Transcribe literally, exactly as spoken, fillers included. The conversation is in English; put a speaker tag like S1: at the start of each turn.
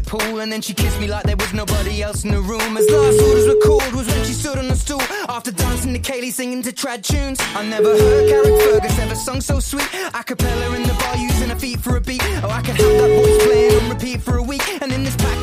S1: pool, and then she kissed me like there was nobody else in the room. As last orders were called was when she stood on the stool, after dancing to Kaylee, singing to trad tunes. I never heard Carrick Fergus ever sung so sweet. A cappella in the bar, using her feet for a beat. Oh, I could have that voice playing on repeat for a week. And in this pack